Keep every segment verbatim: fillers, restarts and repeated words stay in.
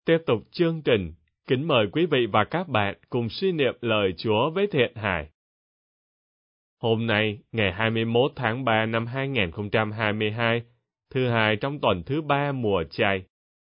Tiếp tục chương trình, kính mời quý vị và các bạn cùng suy niệm lời Chúa với Thiện Hải. Hôm nay, ngày hai mươi mốt tháng ba năm hai nghìn không trăm hai mươi hai, thứ hai trong tuần thứ ba mùa chay.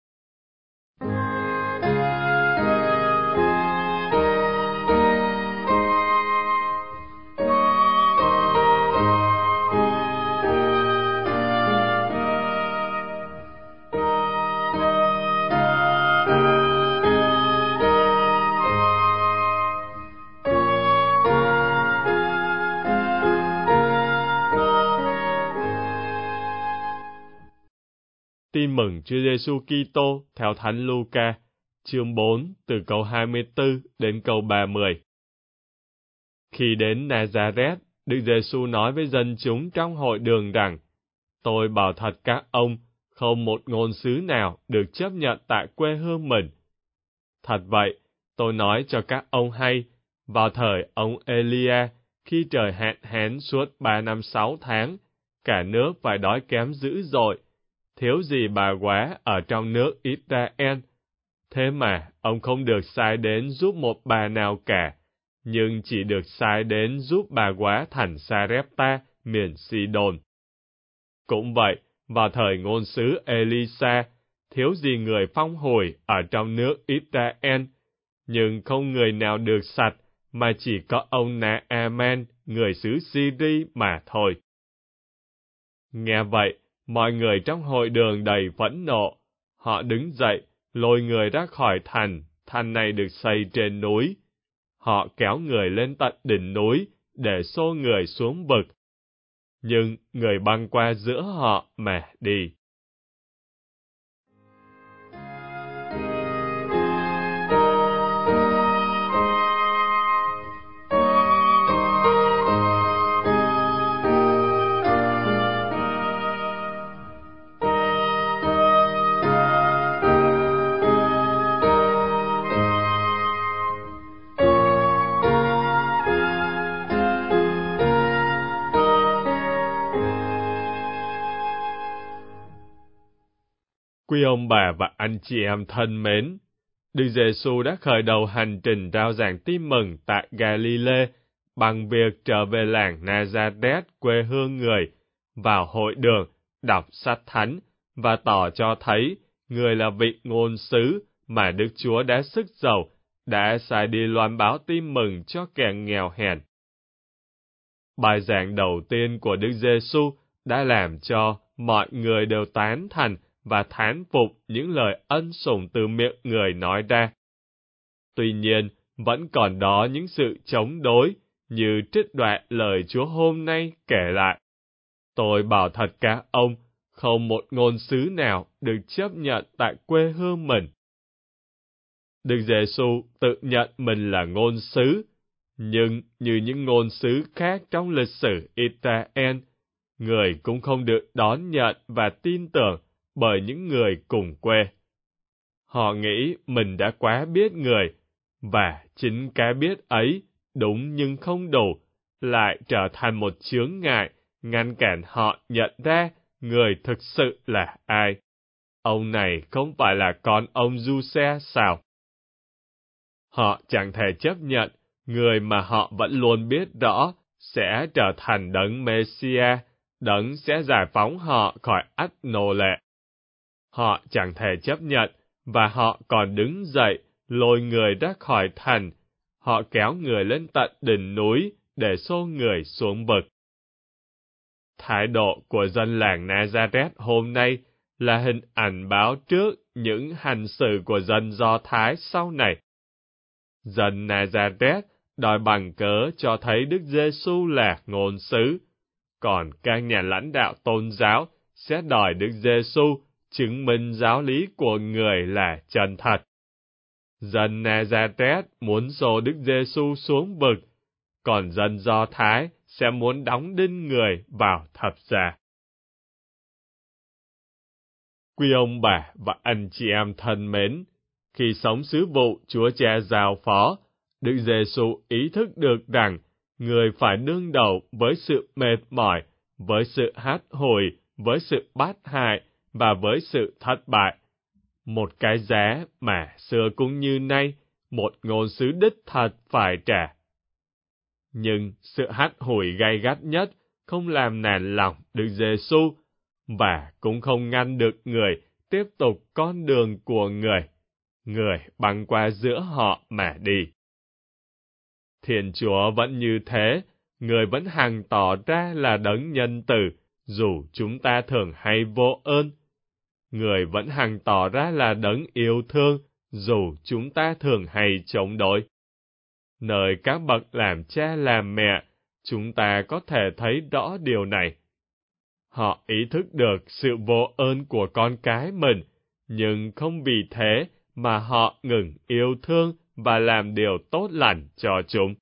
Tin mừng Chúa Giêsu Kitô theo Thánh Luca, chương bốn, từ câu hai mươi tư đến câu ba mươi. Khi đến Nazareth, Đức Giêsu nói với dân chúng trong hội đường rằng: Tôi bảo thật các ông, không một ngôn sứ nào được chấp nhận tại quê hương mình. Thật vậy, tôi nói cho các ông hay, vào thời ông Elia, khi trời hạn hán suốt ba năm sáu tháng, cả nước phải đói kém dữ dội, thiếu gì bà quá ở trong nước Israel. Thế mà ông không được sai đến giúp một bà nào cả, nhưng chỉ được sai đến giúp bà quá thành Sa-rép-ta, miền Si-đôn. Cũng vậy, vào thời ngôn sứ Elisa, thiếu gì người phong hồi ở trong nước Israel, nhưng không người nào được sạch, mà chỉ có ông Na-a-man, người xứ Syri mà thôi. Nghe vậy, mọi người trong hội đường đầy phẫn nộ. Họ đứng dậy, lôi người ra khỏi thành, thành này được xây trên núi. Họ kéo người lên tận đỉnh núi, để xô người xuống vực. Nhưng người băng qua giữa họ mà đi. Quý ông bà và anh chị em thân mến, Đức Giêsu đã khởi đầu hành trình rao giảng tin mừng tại Galilee bằng việc trở về làng Nazareth, quê hương người, vào hội đường, đọc sách thánh và tỏ cho thấy người là vị ngôn sứ mà Đức Chúa đã sức giàu, đã sai đi loan báo tin mừng cho kẻ nghèo hèn. Bài giảng đầu tiên của Đức Giêsu đã làm cho mọi người đều tán thành và thán phục những lời ân sủng từ miệng người nói ra. Tuy nhiên, vẫn còn đó những sự chống đối, như trích đoạn lời Chúa hôm nay kể lại. Tôi bảo thật các ông, không một ngôn sứ nào được chấp nhận tại quê hương mình. Đức Giêsu tự nhận mình là ngôn sứ, nhưng như những ngôn sứ khác trong lịch sử Israel, người cũng không được đón nhận và tin tưởng bởi những người cùng quê. Họ nghĩ mình đã quá biết người, và chính cái biết ấy, đúng nhưng không đủ, lại trở thành một chướng ngại, ngăn cản họ nhận ra người thực sự là ai. Ông này không phải là con ông Giuse sao? Họ chẳng thể chấp nhận người mà họ vẫn luôn biết rõ sẽ trở thành đấng Messiah, đấng sẽ giải phóng họ khỏi ách nô lệ. Họ chẳng thể chấp nhận, và họ còn đứng dậy, lôi người ra khỏi thành. Họ kéo người lên tận đỉnh núi, để xô người xuống vực. Thái độ của dân làng Nazareth hôm nay là hình ảnh báo trước những hành xử của dân Do Thái sau này. Dân Nazareth đòi bằng cớ cho thấy Đức Giêsu là ngôn sứ, còn các nhà lãnh đạo tôn giáo sẽ đòi Đức Giêsu chứng minh giáo lý của người là chân thật. Dân Nazareth muốn xô Đức Giêsu xuống vực, còn dân Do Thái sẽ muốn đóng đinh người vào thập giá. Quý ông bà và anh chị em thân mến, khi sống sứ vụ Chúa Cha giao phó, Đức Giêsu ý thức được rằng người phải đương đầu với sự mệt mỏi, với sự hắt hủi, với sự bát hại và với sự thất bại. một cái giá mà xưa cũng như nay, một ngôn sứ đích thật phải trả. Nhưng sự hắt hủi gay gắt nhất không làm nản lòng Đức Giêsu và cũng không ngăn được người tiếp tục con đường của người. Người băng qua giữa họ mà đi. Thiên Chúa vẫn như thế, người vẫn hằng tỏ ra là đấng nhân từ, dù chúng ta thường hay vô ơn. Người vẫn hằng tỏ ra là đấng yêu thương, dù chúng ta thường hay chống đối. Nơi các bậc làm cha làm mẹ, chúng ta có thể thấy rõ điều này. Họ ý thức được sự vô ơn của con cái mình, nhưng không vì thế mà họ ngừng yêu thương và làm điều tốt lành cho chúng.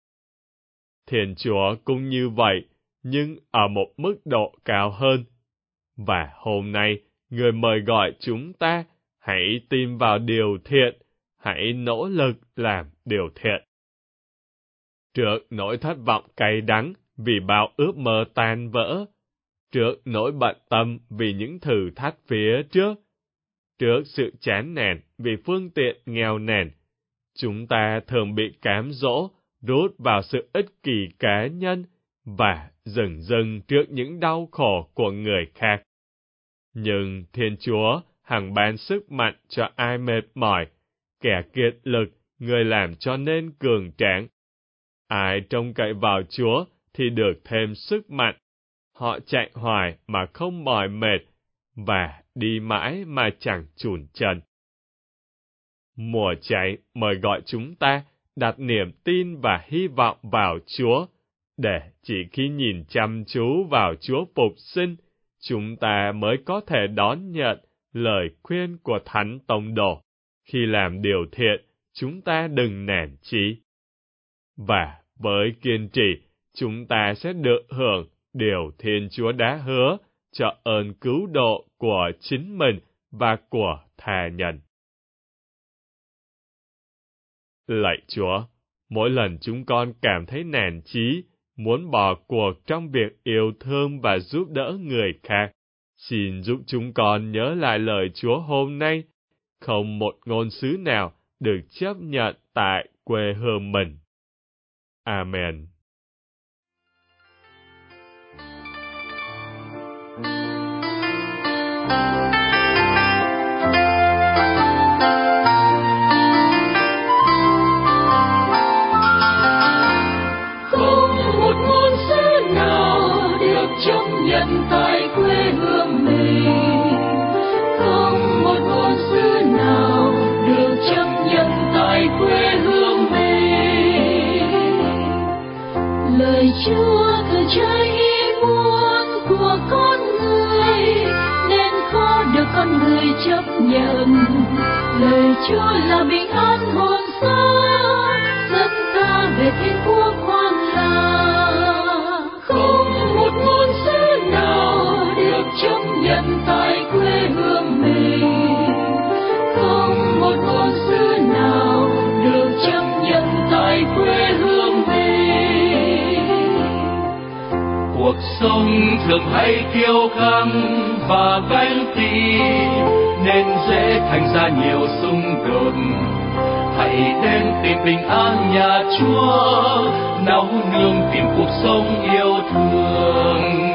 Thiên Chúa cũng như vậy, nhưng ở một mức độ cao hơn. Và hôm nay, người mời gọi chúng ta, hãy tin vào điều thiện, hãy nỗ lực làm điều thiện. Trước nỗi thất vọng cay đắng vì bao ước mơ tan vỡ, trước nỗi bận tâm vì những thử thách phía trước, trước sự chán nản vì phương tiện nghèo nàn, chúng ta thường bị cám dỗ, rút vào sự ích kỷ cá nhân và dừng dừng trước những đau khổ của người khác. Nhưng Thiên Chúa hằng ban sức mạnh cho ai mệt mỏi, kẻ kiệt lực, người làm cho nên cường tráng. Ai trông cậy vào Chúa thì được thêm sức mạnh. Họ chạy hoài mà không mỏi mệt, và đi mãi mà chẳng chùn chân. Mùa cháy mời gọi chúng ta đặt niềm tin và hy vọng vào Chúa, để chỉ khi nhìn chăm chú vào Chúa phục sinh, chúng ta mới có thể đón nhận lời khuyên của Thánh Tông Đồ. Khi làm điều thiện, chúng ta đừng nản chí. Và với kiên trì, chúng ta sẽ được hưởng điều Thiên Chúa đã hứa cho ơn cứu độ của chính mình và của tha nhân. Lạy Chúa, mỗi lần chúng con cảm thấy nản chí, muốn bỏ cuộc trong việc yêu thương và giúp đỡ người khác, xin giúp chúng con nhớ lại lời Chúa hôm nay, không một ngôn sứ nào được chấp nhận tại quê hương mình. Amen. Chấp nhận tại quê hương mình, không một ngôn sứ nào được chấp nhận tại quê hương mình. Lời Chúa thường trái ý muốn của con người, nên khó được con người chấp nhận. Lời Chúa là bình an hồn sống, dẫn ta về thiên quốc hoang lạc. Không một ngôn sứ nào được chấp nhận tại quê hương mình, không một ngôn sứ nào được chấp nhận tại quê hương mình. Cuộc sống thường hay kiêu căng và ganh tị, nên dễ thành ra nhiều xung đột. Hãy đến tìm bình an nhà Chúa, nấu nương tìm cuộc sống yêu thương.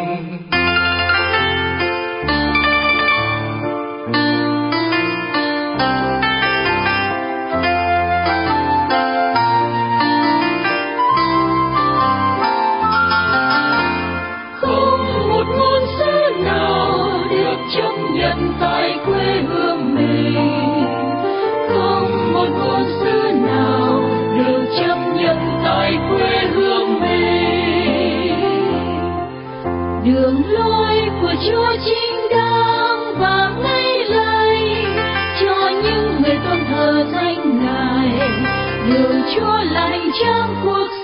Không một ngôn sứ nào được chấp nhận tại quê hương mình, không một ngôn sứ nào được chấp nhận tại quê hương mình. Đường lối của Chúa chính đáng và ngay lành cho những người tôn thờ danh Ngài. Đường Chúa là hành trang cuộc